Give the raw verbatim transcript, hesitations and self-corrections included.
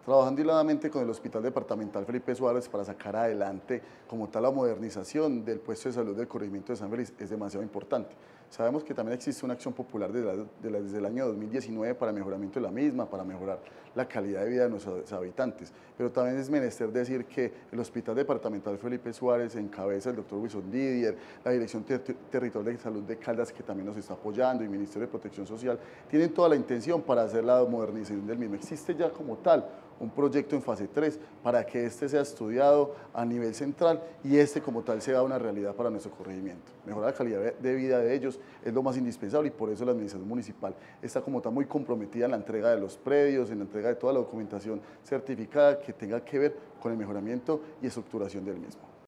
trabajando hiladamente con el Hospital Departamental Felipe Suárez para sacar adelante como tal la modernización del puesto de salud del corregimiento de San Félix es demasiado importante. Sabemos que también existe una acción popular desde, la, de la, desde el año dos mil diecinueve para el mejoramiento de la misma, para mejorar la calidad de vida de nuestros habitantes, pero también es menester decir que el Hospital Departamental Felipe Suárez encabeza el doctor Wilson Didier, la Dirección Ter Territorial de Salud de Caldas, que también nos está apoyando, y el Ministerio de Protección Social, tienen toda la intención para hacer la modernización del mismo. Existe ya como tal un proyecto en fase tres para que este sea estudiado a nivel central y este como tal sea una realidad para nuestro corregimiento. Mejorar la calidad de vida de ellos es lo más indispensable y por eso la administración municipal está como tal muy comprometida en la entrega de los predios, en la entrega de toda la documentación certificada que tenga que ver con el mejoramiento y estructuración del mismo.